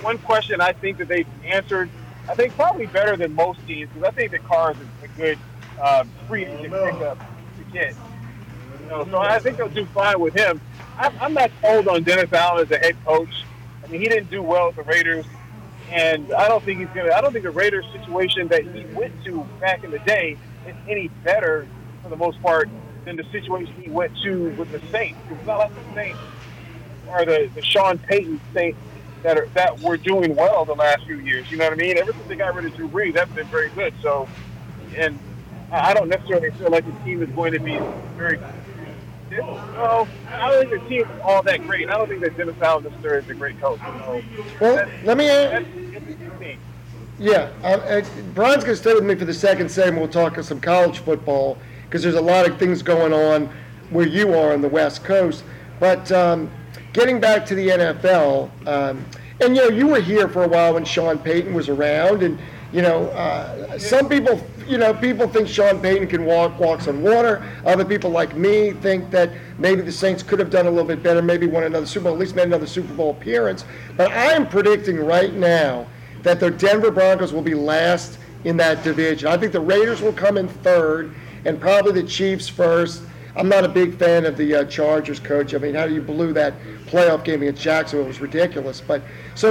Speaker 16: one question I think that they've answered, I think probably better than most teams, because I think that Carr is a good free agent pickup to get. So I think they'll do fine with him. I'm not sold on Dennis Allen as a head coach. I mean, he didn't do well with the Raiders, and I don't think he's gonna. I don't think the Raiders situation that he went to back in the day is any better for the most part than the situation he went to with the Saints. It's not like the Saints are the Sean Payton Saints that were doing well the last few years. You know what I mean? Ever since they got rid of Drew Brees, that's been very good. So, and I don't necessarily feel like the team is going to be very. No, I don't think the team is all that great. I don't think that Dennis Allen necessarily is a great coach. So
Speaker 3: well, let me ask. Yeah, Brian's going to stay with me for the second segment. We'll talk some college football because there's a lot of things going on where you are on the West Coast. But getting back to the NFL, and you were here for a while when Sean Payton was around, and some people, people think Sean Payton can walks on water. Other people like me think that maybe the Saints could have done a little bit better, maybe won another Super Bowl, at least made another Super Bowl appearance. But I am predicting right now that the Denver Broncos will be last in that division. I think the Raiders will come in third, and probably the Chiefs first. I'm not a big fan of the Chargers, coach. I mean, how you blew that playoff game against Jacksonville was ridiculous. But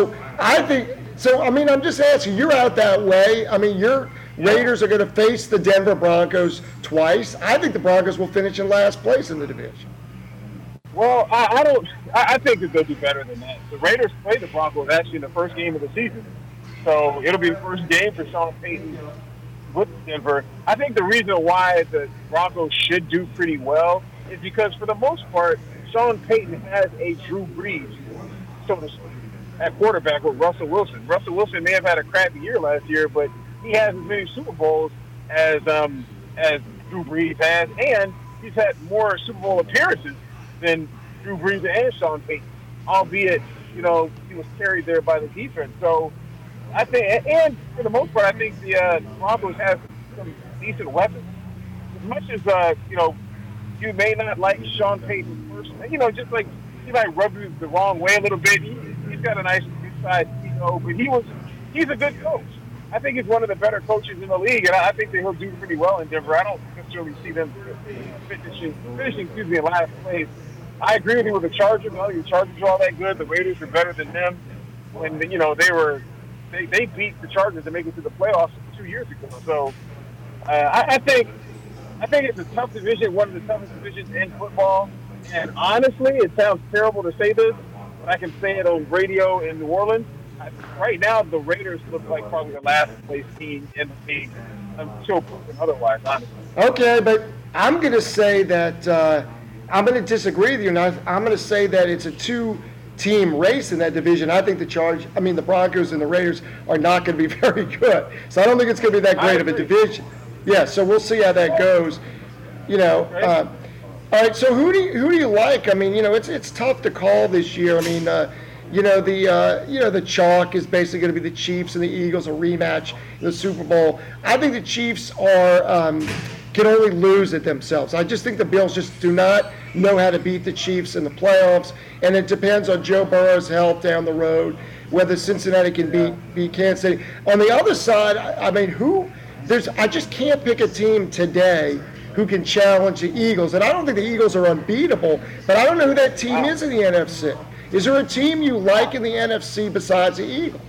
Speaker 3: I'm just asking, you're out that way. I mean, your Raiders are going to face the Denver Broncos twice. I think the Broncos will finish in last place in the division.
Speaker 16: Well, I think that they'll do better than that. The Raiders play the Broncos actually in the first game of the season. So it'll be the first game for Sean Payton with Denver. I think the reason why the Broncos should do pretty well is because, for the most part, Sean Payton has a Drew Brees, so to speak, at quarterback with Russell Wilson. Russell Wilson may have had a crappy year last year, but he has as many Super Bowls as Drew Brees has, and he's had more Super Bowl appearances than Drew Brees and Sean Payton, albeit, he was carried there by the defense. So I think, and for the most part, I think the Broncos have some decent weapons. As much as, you may not like Sean Payton personally, just like he might rub you the wrong way a little bit. He's got a nice inside ego, but he's a good coach. I think he's one of the better coaches in the league, and I think that he'll do pretty well in Denver. I don't necessarily see them finishing in last place. I agree with you with the Chargers. The Chargers are all that good. The Raiders are better than them. When they beat the Chargers to make it to the playoffs 2 years ago. So I think it's a tough division, one of the toughest divisions in football. And honestly, it sounds terrible to say this, but I can say it on radio in New Orleans. Right now, the Raiders look like probably the last place team in the league until proven otherwise, honestly. Okay,
Speaker 3: but I'm going to say that I'm going to disagree with you, and I'm going to say that it's a two-team race in that division. I think the Broncos and the Raiders are not going to be very good. So I don't think it's going to be that great of a division. Yeah, so we'll see how that goes. All right, so who do you like? I mean, it's tough to call this year. I mean, the chalk is basically going to be the Chiefs and the Eagles, a rematch in the Super Bowl. I think the Chiefs can only lose it themselves. I just think the Bills just do not know how to beat the Chiefs in the playoffs, and it depends on Joe Burrow's health down the road, whether Cincinnati can beat Kansas City. On the other side, I mean, I just can't pick a team today who can challenge the Eagles. And I don't think the Eagles are unbeatable, but I don't know who that team is in the NFC. Is there a team you like in the NFC besides the Eagles?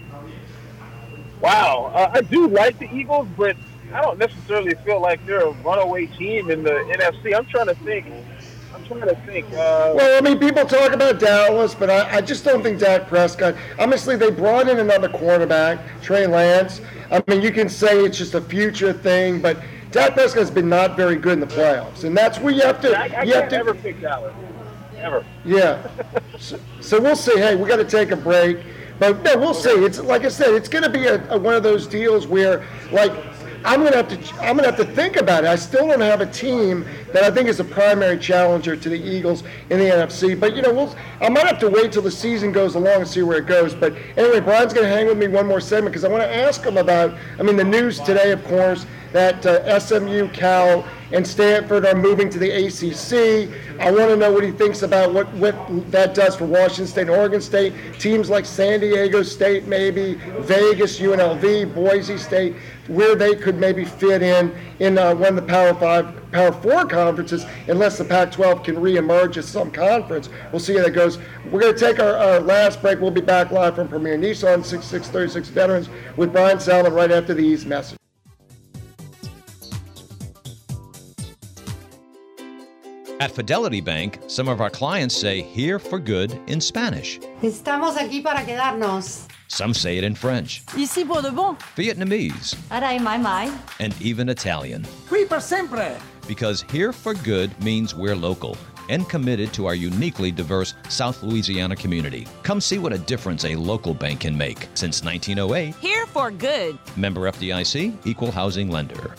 Speaker 16: Wow. I do like the Eagles, but I don't necessarily feel like they're a runaway team in the NFC. I'm trying to think.
Speaker 3: Well, I mean, people talk about Dallas, but I just don't think Dak Prescott. Honestly, they brought in another quarterback, Trey Lance. I mean, you can say it's just a future thing, but Dak Prescott's been not very good in the playoffs, and that's where you have to.
Speaker 16: I can't ever pick Dallas. Ever.
Speaker 3: Yeah. So we'll see. Hey, we got to take a break, but no, we'll see. It's like I said, it's going to be one of those deals where, like, I'm gonna have to think about it. I still don't have a team that I think is a primary challenger to the Eagles in the NFC. But I might have to wait till the season goes along and see where it goes. But anyway, Brian's gonna hang with me one more segment because I want to ask him about. I mean, the news today, of course, that SMU, Cal, and Stanford are moving to the ACC. I want to know what he thinks about what that does for Washington State and Oregon State. Teams like San Diego State, maybe Vegas, UNLV, Boise State, where they could maybe fit in one of the Power 5, Power 4 conferences, unless the Pac-12 can reemerge as some conference. We'll see how that goes. We're going to take our last break. We'll be back live from Premier Nissan 6636 Veterans with Brian Salmon right after these messages.
Speaker 9: At Fidelity Bank, some of our clients say "here for good" in Spanish.
Speaker 10: Estamos aquí para quedarnos.
Speaker 9: Some say it in French,
Speaker 10: Ici pour de bon.
Speaker 9: Vietnamese,
Speaker 11: Aray mai mai.
Speaker 9: and even Italian.
Speaker 10: Oui, per sempre.
Speaker 9: Because "here for good" means we're local and committed to our uniquely diverse South Louisiana community. Come see what a difference a local bank can make. Since 1908,
Speaker 17: Here for good.
Speaker 9: member FDIC, equal housing lender.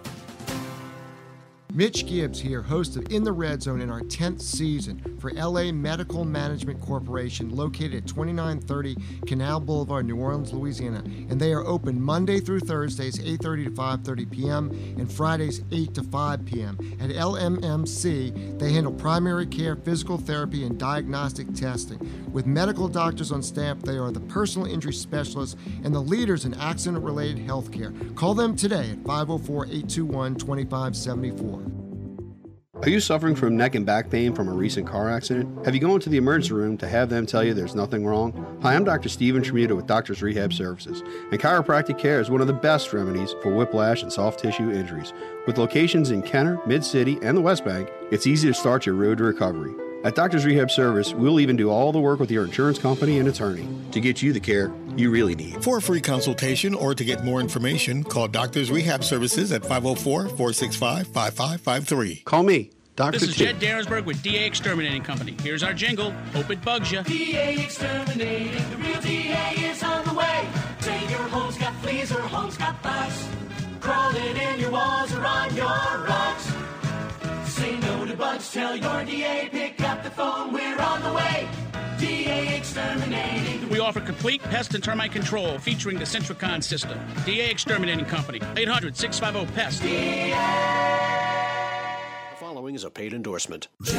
Speaker 15: Mitch Gibbs here, host of In the Red Zone in our 10th season for LA Medical Management Corporation, located at 2930 Canal Boulevard, New Orleans, Louisiana. And they are open Monday through Thursdays, 8:30 to 5:30 p.m., and Fridays, 8 to 5 p.m. At LMMC, they handle primary care, physical therapy, and diagnostic testing. With medical doctors on staff, they are the personal injury specialists and the leaders in accident-related health care. Call them today at 504-821-2574.
Speaker 1: Are you suffering from neck and back pain from a recent car accident? Have you gone to the emergency room to have them tell you there's nothing wrong? Hi, I'm Dr. Steven Tremuta with Doctors Rehab Services, and chiropractic care is one of the best remedies for whiplash and soft tissue injuries. With locations in Kenner, Mid-City, and the West Bank, it's easy to start your road to recovery. At Doctors Rehab Service, we'll even do all the work with your insurance company and attorney to get you the care you really need.
Speaker 5: For a free consultation or to get more information, call Doctors Rehab Services at 504-465-5553.
Speaker 1: Call me, Dr.
Speaker 6: This is
Speaker 1: T.
Speaker 6: Jed Daresberg with DA Exterminating Company. Here's our jingle. Hope it bugs you.
Speaker 7: DA Exterminating, the real DA is on the way. Say your home's got fleas or home's got bugs. Crawling in your walls or on your rugs. Say no to bugs, tell your DA, pick up the phone, we're on the way. DA Exterminating.
Speaker 6: We offer complete pest and termite control featuring the Centricon system. DA Exterminating Company. 800-650-PEST.
Speaker 8: The following is a paid endorsement.
Speaker 7: He's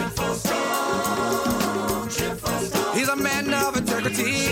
Speaker 7: a man of integrity.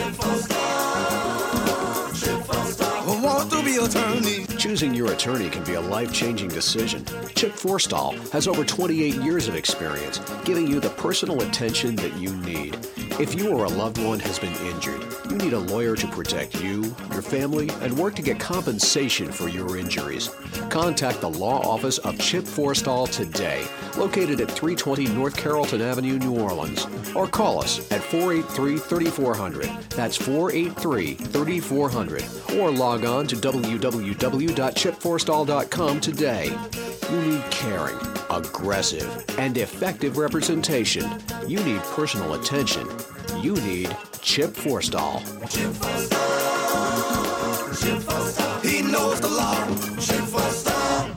Speaker 7: Want to be attorney.
Speaker 8: Choosing your attorney can be a life-changing decision. Chip Forstall has over 28 years of experience, giving you the personal attention that you need. If you or a loved one has been injured, you need a lawyer to protect you, your family, and work to get compensation for your injuries. Contact the law office of Chip Forstall today, located at 320 North Carrollton Avenue, New Orleans, or call us at 483-3400. That's 483-3400, or log on to www.chipforstall.com today. You need caring, aggressive, and effective representation. You need personal attention. You need Chip Forstall.
Speaker 7: Chip Forstall. Chip Forstall. He knows the law. Chip Forstall.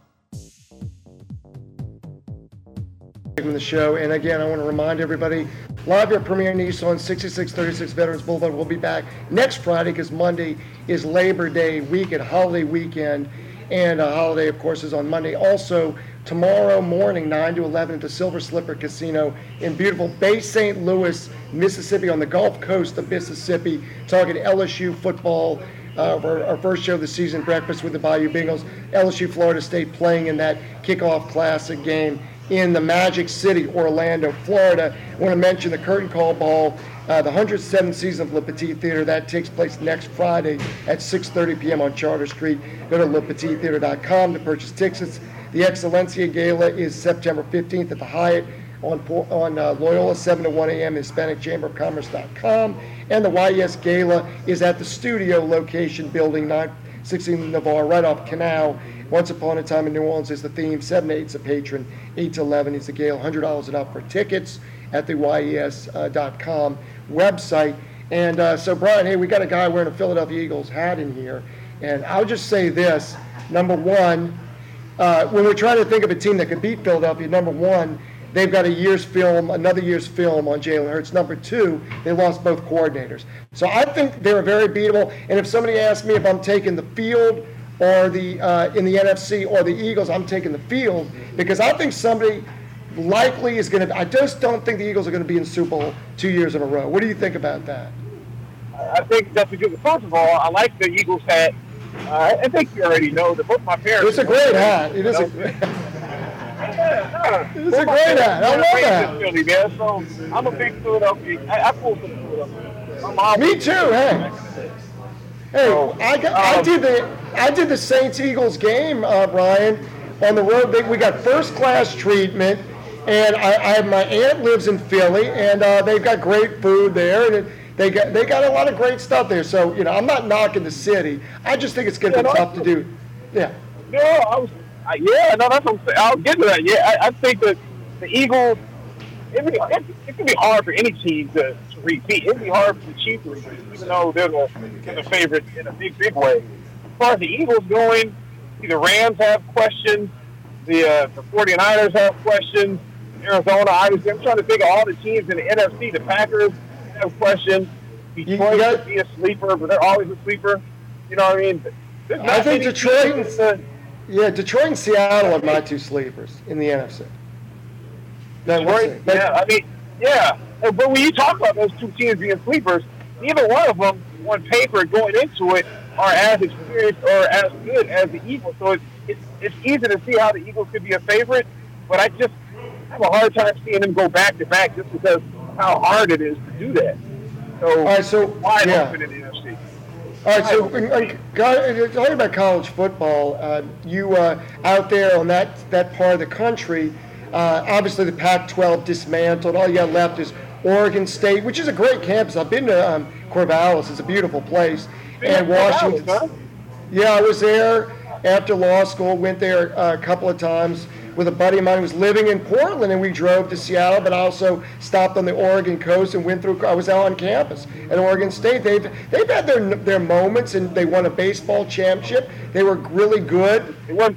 Speaker 3: From the show, and again, I want to remind everybody, live at Premier Nissan 6636 Veterans Boulevard. We'll be back next Friday because Monday is Labor Day weekend, holiday weekend, and a holiday, of course, is on Monday. Also, tomorrow morning, 9 to 11 at the Silver Slipper Casino in beautiful Bay St. Louis, Mississippi, on the Gulf Coast of Mississippi, talking LSU football. Our first show of the season, Breakfast with the Bayou Bengals. LSU Florida State playing in that kickoff classic game in the Magic City, Orlando, Florida. I want to mention the Curtain Call Ball, the 107th season of Le Petit Theater. That takes place next Friday at 6:30 p.m. on Charter Street. Go to LePetitTheater.com to purchase tickets. The Excelencia Gala is September 15th at the Hyatt on Loyola, 7 to 1 a.m., HispanicChamberOfCommerce.com. And the YES Gala is at the studio location, building 916 Navarre, right off Canal. Once Upon a Time in New Orleans is the theme. 7 to 8 is a patron. 8 to 11 is the Gale. $100 and up for tickets at the YES.com website. And so, Brian, hey, we got a guy wearing a Philadelphia Eagles hat in here. And I'll just say this. Number one, when we're trying to think of a team that could beat Philadelphia, number one, they've got another year's film on Jalen Hurts. Number two, they lost both coordinators. So I think they're very beatable. And if somebody asks me if I'm taking the field or the in the NFC or the Eagles, I'm taking the field because I think somebody likely is going to. I just don't think the Eagles are going to be in the Super Bowl 2 years in a row. What do you think about that?
Speaker 16: I think that's a good. First of all, I like the Eagles hat. I think you already know that both my parents.
Speaker 3: It's a great hat. It is a great hat. It's a great hat. I love that.
Speaker 16: Philly, man. So I'm a big Philadelphia. I pull from Philadelphia.
Speaker 3: Me too. Hey. Hey, I did the Saints-Eagles game, Brian, on the road. We got first-class treatment, and my aunt lives in Philly, and they've got great food there, and they got a lot of great stuff there. So I'm not knocking the city. I just think it's going to be tough to do. Yeah.
Speaker 16: No, that's what I'm saying. I'll get to that. Yeah, I think that the Eagles. It can be hard for any team to repeat. It can be hard for the Chiefs to repeat, even though they're the favorite in a big way. As far as the Eagles going, the Rams have questions, the 49ers have questions, Arizona, obviously. I'm trying to think of all the teams in the NFC. The Packers have questions. Detroit could be a sleeper, but they're always a sleeper. You know what I mean?
Speaker 3: I think Detroit and Seattle are my two sleepers in the NFC.
Speaker 16: But when you talk about those two teams being sleepers, neither one of them, on paper, going into it, are as experienced or as good as the Eagles. So it's easy to see how the Eagles could be a favorite, but I just have a hard time seeing them go back-to-back just because how hard it is to do that. So, wide open in the NFC.
Speaker 3: All right, so talking about college football, you out there on that part of the country, obviously the Pac-12 dismantled. All you got left is Oregon State, which is a great campus. I've been to Corvallis. It's a beautiful place. And Washington. Yeah, I was there after law school. Went there a couple of times with a buddy of mine who was living in Portland, and we drove to Seattle, but also stopped on the Oregon coast and went through. I was out on campus at Oregon State. They've had their moments, and they won a baseball championship. They were really good.
Speaker 16: They won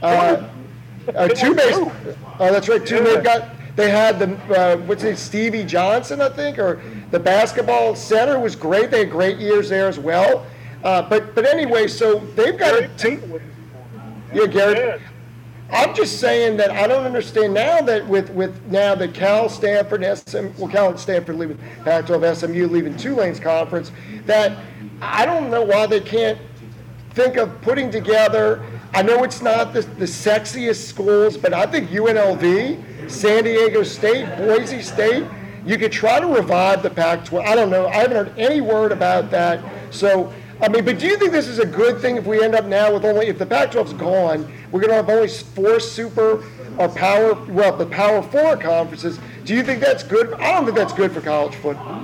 Speaker 3: two baseball. Oh, that's right. They had the Stevie Johnson, I think, or the basketball center was great. They had great years there as well. But anyway, so they've got a team. Yeah, Garrett. I'm just saying that I don't understand now that with now that Cal, Stanford, Cal and Stanford leaving Pac-12, SMU leaving Tulane's conference, that I don't know why they can't think of putting together. I know it's not the sexiest schools, but I think UNLV, San Diego State, Boise State, you could try to revive the Pac-12. I don't know. I haven't heard any word about that. So, but do you think this is a good thing if we end up now with if the Pac-12's gone, we're going to have only 4 super or the Power 4 conferences. Do you think that's good? I don't think that's good for college football.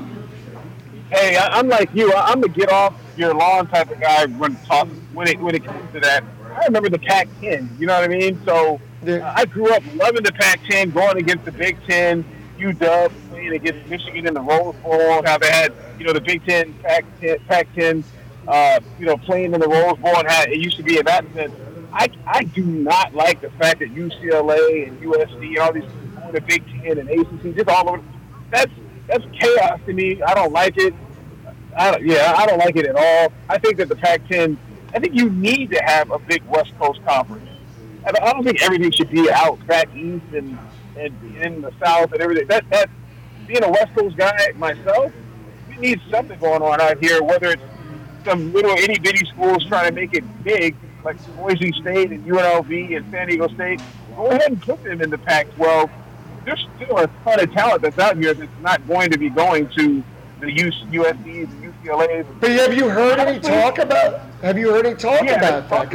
Speaker 16: Hey, I'm like you. I'm the get off your lawn type of guy when it comes to that. I remember the Pac-10, you know what I mean? So I grew up loving the Pac-10, going against the Big Ten, UW, playing against Michigan in the Rose Bowl, how they had, the Big Ten, Pac-10, playing in the Rose Bowl, and how it used to be in that sense. I do not like the fact that UCLA and USC and all these going to Big Ten and ACC, just all over. That's chaos to me. I don't like it. I don't like it at all. I think that the Pac-10, I think you need to have a big West Coast conference. I don't think everything should be out back east and in the South and everything. That being a West Coast guy myself, we need something going on out here, whether it's some little itty-bitty schools trying to make it big, like Boise State and UNLV and San Diego State. Go ahead and put them in the Pac-12. There's still a ton of talent that's out here that's not going to be going to the USCs and UCLAs.
Speaker 3: But have you heard any talk about? Have you heard any talk about that?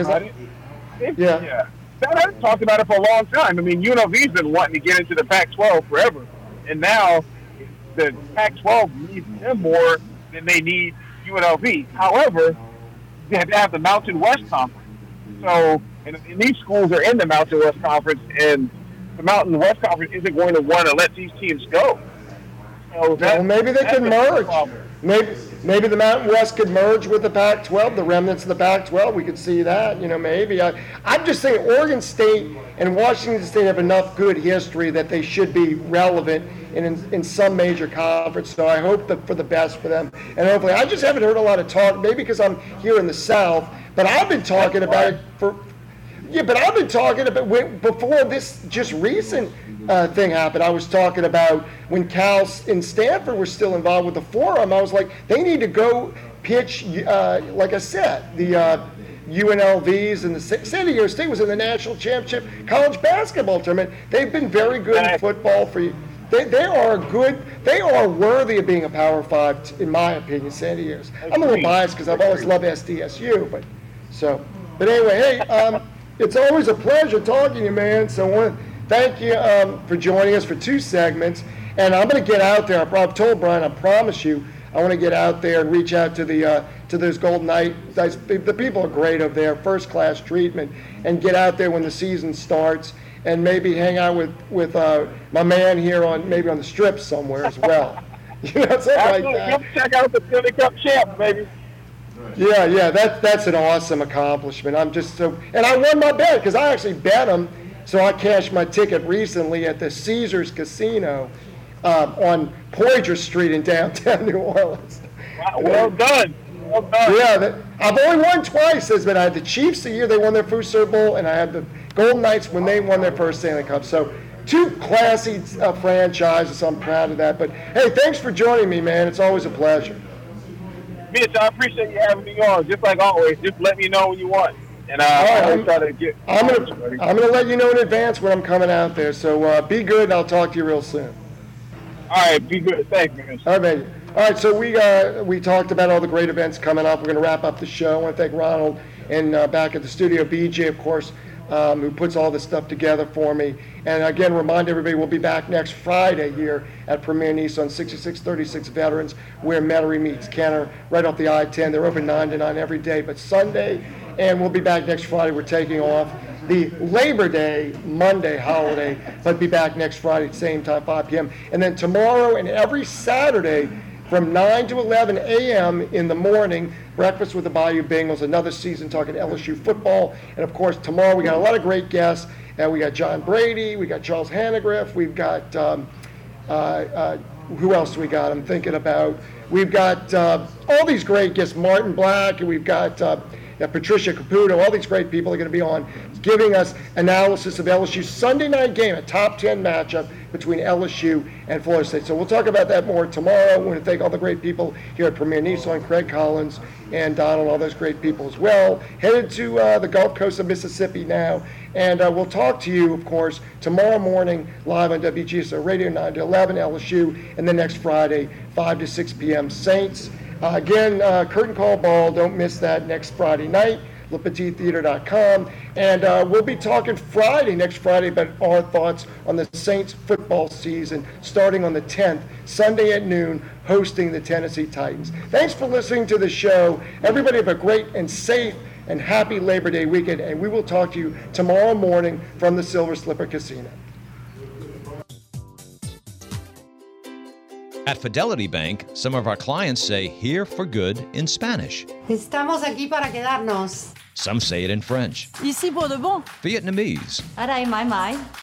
Speaker 16: Yeah. I've talked about it for a long time. I mean, UNLV's been wanting to get into the Pac-12 forever, and now the Pac-12 needs them more than they need UNLV. However, they have to have the Mountain West Conference. So, and these schools are in the Mountain West Conference, and the Mountain West Conference isn't going to want to let these teams go. So
Speaker 3: maybe they could merge. Maybe the Mountain West could merge with the Pac-12, the remnants of the Pac-12. We could see that, maybe. I'm just saying Oregon State and Washington State have enough good history that they should be relevant in some major conference. So I hope for the best for them. And hopefully, I just haven't heard a lot of talk, maybe because I'm here in the South, But I've been talking about it for. Yeah, but I've been talking about before this just recent thing happened. I was talking about when Cal and Stanford were still involved with the forum. I was like, they need to go pitch, like I said, the UNLVs and the San Diego State was in the national championship college basketball tournament. They've been very good in football for you. They are good. They are worthy of being a Power 5, in my opinion, San Diego's. I'm a little biased because I've always loved SDSU, but anyway, hey. It's always a pleasure talking to you, man. So I want to thank you for joining us for 2 segments. And I'm going to get out there. I've told Brian, I promise you, I want to get out there and reach out to those Golden Knights. The people are great over there, first-class treatment, and get out there when the season starts and maybe hang out with my man here on the strip somewhere as well. Something like that.
Speaker 16: Come check out the Stanley Cup champs, baby.
Speaker 3: Yeah, that's an awesome accomplishment. I'm just so, and I won my bet because I actually bet them. So I cashed my ticket recently at the Caesars Casino on Poydras Street in downtown New Orleans.
Speaker 16: Wow, well done.
Speaker 3: Yeah, I've only won twice. But I had the Chiefs the year they won their first Super Bowl, and I had the Golden Knights when they won their first Stanley Cup. So 2 classy franchises. So I'm proud of that. But hey, thanks for joining me, man. It's always a pleasure.
Speaker 16: Mitch, I appreciate you having me on. Just like always, just let me know when you want. And I'm gonna let you know in advance when I'm coming out there. So
Speaker 3: be good, and I'll talk to you real soon.
Speaker 16: All right, be good. Thanks, man.
Speaker 3: All right, man. All right, so we talked about all the great events coming up. We're going to wrap up the show. I want to thank Ronald and back at the studio, BJ, of course, who puts all this stuff together for me. And again, remind everybody we'll be back next Friday here at Premier Nissan, 6636 Veterans, where Metairie meets Kenner, right off the I-10. They're open 9 to 9 every day, but Sunday. And we'll be back next Friday. We're taking off the Labor Day, Monday holiday, but be back next Friday at the same time, 5 p.m. And then tomorrow and every Saturday from 9 to 11 a.m. in the morning, Breakfast with the Bayou Bengals, another season talking LSU football. And, of course, tomorrow we got a lot of great guests. We got John Brady. We got Charles Hannegriff. We've got, who else do we got? I'm thinking about. We've got all these great guests, Martin Black, and we've got Patricia Caputo. All these great people are going to be on giving us analysis of LSU's Sunday night game, a top 10 matchup between LSU and Florida State. So we'll talk about that more tomorrow. I want to thank all the great people here at Premier Nissan, Craig Collins and Donald, all those great people as well. Headed to the Gulf Coast of Mississippi now. And we'll talk to you, of course, tomorrow morning live on WGSO Radio 9 to 11 LSU, and then next Friday, 5 to 6 p.m. Saints. Again, curtain call ball. Don't miss that next Friday night. LePetitTheater.com. And we'll be talking next Friday, about our thoughts on the Saints football season starting on the 10th, Sunday at noon, hosting the Tennessee Titans. Thanks for listening to the show. Everybody have a great and safe and happy Labor Day weekend, and we will talk to you tomorrow morning from the Silver Slipper Casino.
Speaker 9: At Fidelity Bank, some of our clients say "here for good" in Spanish.
Speaker 10: Estamos aquí para quedarnos.
Speaker 9: Some say it in French,
Speaker 10: Ici pour de bon.
Speaker 9: Vietnamese,
Speaker 11: Ở đây mãi mãi.